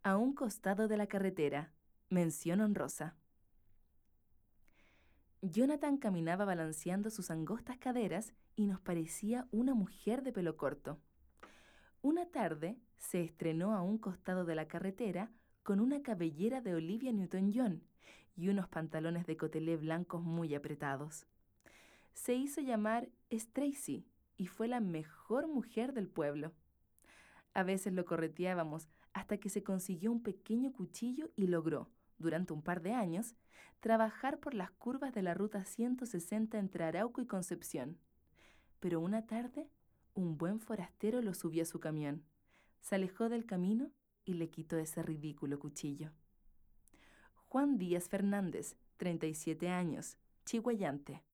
A un costado de la carretera. Mención honrosa. Jonathan caminaba balanceando sus angostas caderas y nos parecía una mujer de pelo corto. Una tarde se estrenó a un costado de la carretera con una cabellera de Olivia Newton-John y unos pantalones de cotelé blancos muy apretados. Se hizo llamar Stacy y fue la mejor mujer del pueblo. A veces lo correteábamos hasta que se consiguió un pequeño cuchillo y logró, durante un par de años, trabajar por las curvas de la ruta 160 entre Arauco y Concepción. Pero una tarde, un buen forastero lo subió a su camión, se alejó del camino y le quitó ese ridículo cuchillo. Juan Díaz Fernández, 37 años, chihuayante.